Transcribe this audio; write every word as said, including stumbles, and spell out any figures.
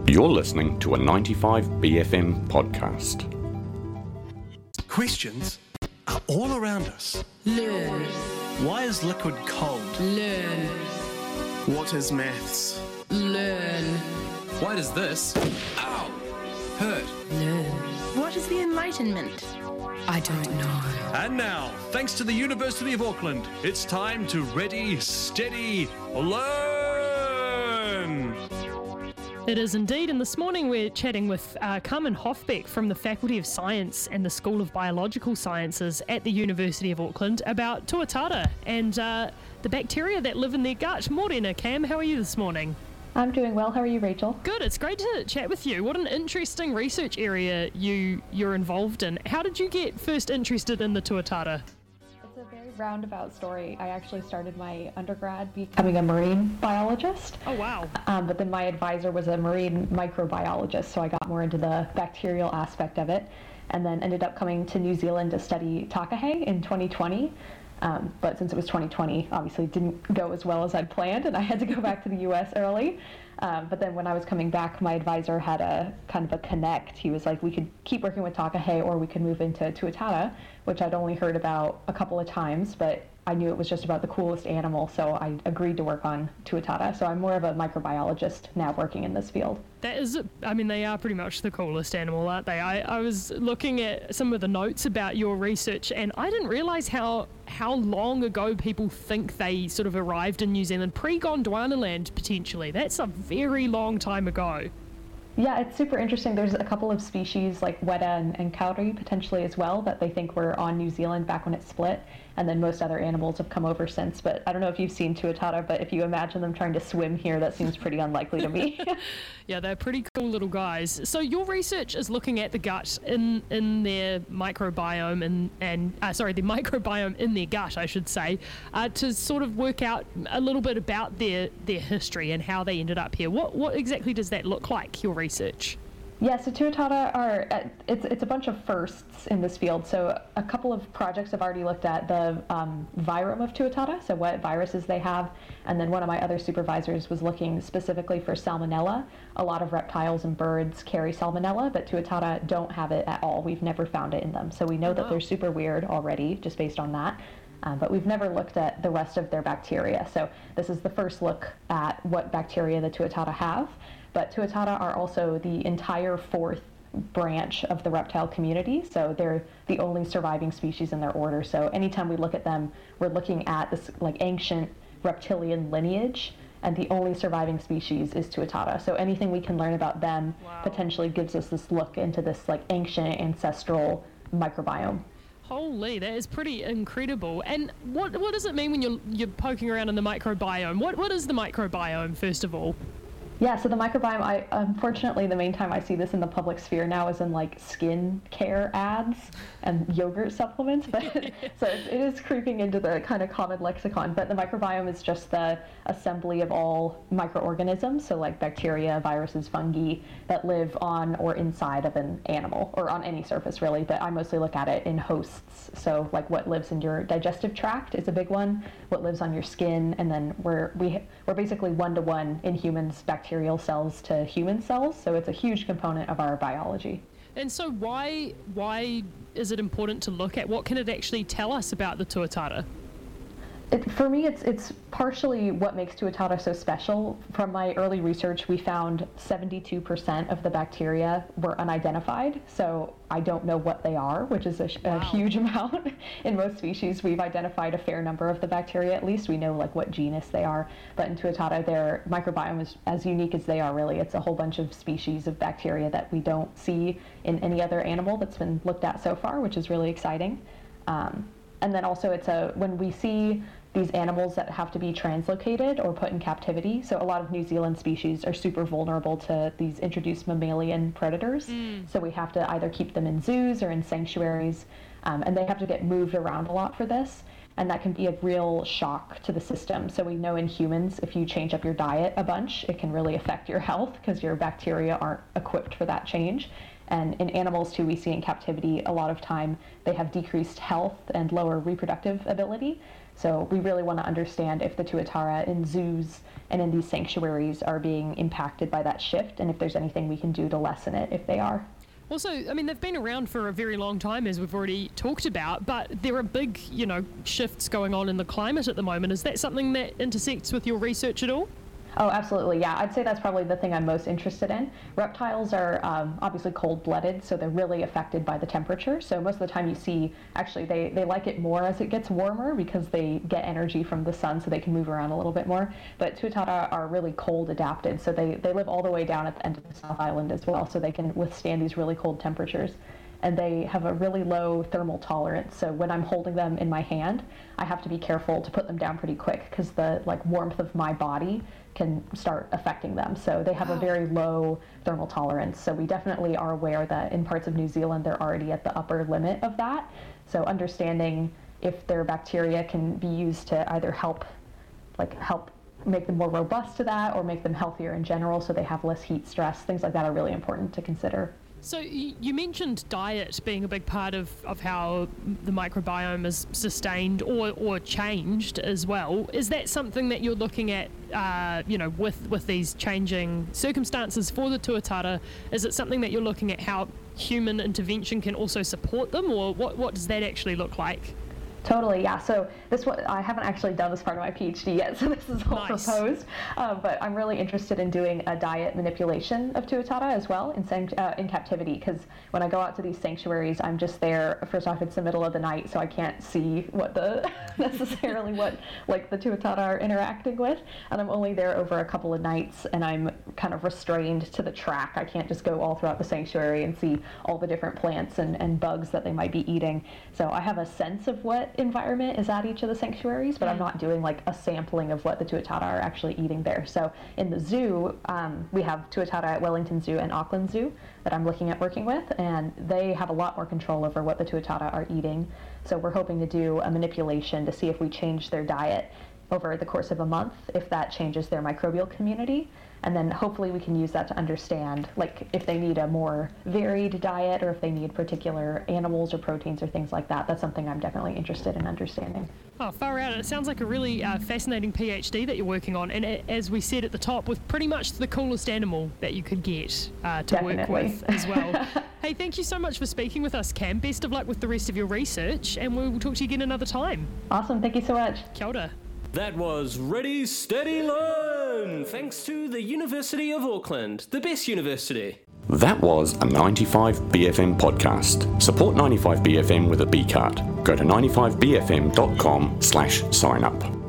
You're listening to a ninety-five B F M podcast. Questions are all around us. Learn. Why is liquid cold? Learn. What is maths? Learn. Why does this, ow, hurt? Learn. What is the Enlightenment? I don't know. And now, thanks to the University of Auckland, it's time to ready, steady, learn! It is indeed, and this morning we're chatting with uh, Carmen Hofbeck from the Faculty of Science and the School of Biological Sciences at the University of Auckland about tuatara and uh, the bacteria that live in their gut. Morena, Cam, how are you this morning? I'm doing well. How are you, Rachel? Good. It's great to chat with you. What an interesting research area you, you're involved in. How did you get first interested in the tuatara? It's a very roundabout story. I actually started my undergrad becoming a marine biologist. Oh, wow. Um, but then my advisor was a marine microbiologist, so I got more into the bacterial aspect of it, and then ended up coming to New Zealand to study takahe in twenty twenty. Um, but since it was twenty twenty, obviously it didn't go as well as I'd planned, and I had to go back to the U S early. Um, but then when I was coming back, my advisor had a kind of a connect. He was like, we could keep working with takahe, or we could move into tuatara, which I'd only heard about a couple of times, but I knew it was just about the coolest animal, so I agreed to work on tuatara. So I'm more of a microbiologist now working in this field. That is, I mean, they are pretty much the coolest animal, aren't they? I, I was looking at some of the notes about your research, and I didn't realise how how long ago people think they sort of arrived in New Zealand, pre-Gondwana land potentially. That's a very long time ago. Yeah, it's super interesting. There's a couple of species like Weta and, and Kauri potentially as well that they think were on New Zealand back when it split, and then most other animals have come over since. But I don't know if you've seen tuatara, but if you imagine them trying to swim here, that seems pretty unlikely to me. Yeah, they're pretty cool little guys. So your research is looking at the gut in, in their microbiome and, and uh, sorry, the microbiome in their gut, I should say, uh, to sort of work out a little bit about their, their history and how they ended up here. What what exactly does that look like, your research? Yeah, so tuatara are, uh, it's it's a bunch of firsts in this field. So a couple of projects have already looked at the um, virome of tuatara, so what viruses they have, and then one of my other supervisors was looking specifically for salmonella. A lot of reptiles and birds carry salmonella, but tuatara don't have it at all. We've never found it in them. So we know that they're super weird already, just based on that. Um, but we've never looked at the rest of their bacteria. So this is the first look at what bacteria the tuatara have. But tuatara are also the entire fourth branch of the reptile community, so they're the only surviving species in their order. So anytime we look at them, we're looking at this like ancient reptilian lineage, and the only surviving species is tuatara. So anything we can learn about them wow. potentially gives us this look into this like ancient ancestral microbiome. Holy, that is pretty incredible. And what what does it mean when you're you're poking around in the microbiome? What what is the microbiome, first of all? Yeah, so the microbiome, I unfortunately the main time I see this in the public sphere now is in like skin care ads and yogurt supplements, but so it, it is creeping into the kind of common lexicon. But the microbiome is just the assembly of all microorganisms, so like bacteria, viruses, fungi that live on or inside of an animal or on any surface really. But I mostly look at it in hosts, so like what lives in your digestive tract is a big one, what lives on your skin, and then we're we we're basically one to one in humans, bacteria. Bacterial cells to human cells, so it's a huge component of our biology. And so why why is it important to look at? What can it actually tell us about the tuatara? It, for me, it's it's partially what makes tuatara so special. From my early research, we found seventy-two percent of the bacteria were unidentified, so I don't know what they are, which is a, wow. a huge amount. In most species, we've identified a fair number of the bacteria, at least. We know like what genus they are, but in tuatara, their microbiome is as unique as they are, really. It's a whole bunch of species of bacteria that we don't see in any other animal that's been looked at so far, which is really exciting. Um, And then also it's a, when we see these animals that have to be translocated or put in captivity, so a lot of New Zealand species are super vulnerable to these introduced mammalian predators. Mm. So we have to either keep them in zoos or in sanctuaries, um, and they have to get moved around a lot for this. And that can be a real shock to the system. So we know in humans, if you change up your diet a bunch, it can really affect your health because your bacteria aren't equipped for that change. And in animals too, we see in captivity a lot of time they have decreased health and lower reproductive ability. So we really want to understand if the tuatara in zoos and in these sanctuaries are being impacted by that shift, and if there's anything we can do to lessen it if they are. Also, I mean, they've been around for a very long time, as we've already talked about, but there are big, you know, shifts going on in the climate at the moment. Is that something that intersects with your research at all? Oh, absolutely. Yeah, I'd say that's probably the thing I'm most interested in. Reptiles are um, obviously cold-blooded, so they're really affected by the temperature. So most of the time you see, actually, they, they like it more as it gets warmer because they get energy from the sun so they can move around a little bit more. But tuatara are really cold adapted, so they, they live all the way down at the end of the South Island as well, so they can withstand these really cold temperatures. And they have a really low thermal tolerance. So when I'm holding them in my hand, I have to be careful to put them down pretty quick because the like warmth of my body can start affecting them. So they have a very low thermal tolerance. So we definitely are aware that in parts of New Zealand, they're already at the upper limit of that. So understanding if their bacteria can be used to either help, like help make them more robust to that or make them healthier in general so they have less heat stress, things like that are really important to consider. So you mentioned diet being a big part of, of how the microbiome is sustained or, or changed as well. Is that something that you're looking at, uh, you know, with, with these changing circumstances for the tuatara? Is it something that you're looking at how human intervention can also support them, or what, what does that actually look like? Totally, yeah. So this one, I haven't actually done this part of my PhD yet, so this is all Nice. proposed. Uh, but I'm really interested in doing a diet manipulation of tuatara as well in san- uh, in captivity, because when I go out to these sanctuaries, I'm just there. First off, it's the middle of the night, so I can't see what the necessarily what like the tuatara are interacting with, and I'm only there over a couple of nights, and I'm kind of restrained to the track. I can't just go all throughout the sanctuary and see all the different plants and, and bugs that they might be eating. So I have a sense of what environment is at each of the sanctuaries, but I'm not doing like a sampling of what the tuatara are actually eating there. So in the zoo, um, we have tuatara at Wellington Zoo and Auckland Zoo that I'm looking at working with, and they have a lot more control over what the tuatara are eating. So we're hoping to do a manipulation to see if we change their diet over the course of a month, if that changes their microbial community. And then hopefully we can use that to understand, like, if they need a more varied diet or if they need particular animals or proteins or things like that. That's something I'm definitely interested in understanding. Oh, far out. It sounds like a really uh, fascinating PhD that you're working on. And a- as we said at the top, with pretty much the coolest animal that you could get uh, to Definitely. work with as well. Hey, thank you so much for speaking with us, Cam. Best of luck with the rest of your research, and we'll talk to you again another time. Awesome. Thank you so much. Kia ora. That was Ready, Steady, Learn! Thanks to the University of Auckland, the best university. That was a ninety-five B F M podcast. Support ninety-five B F M with a B card. Go to ninety-five B F M dot com slash sign up.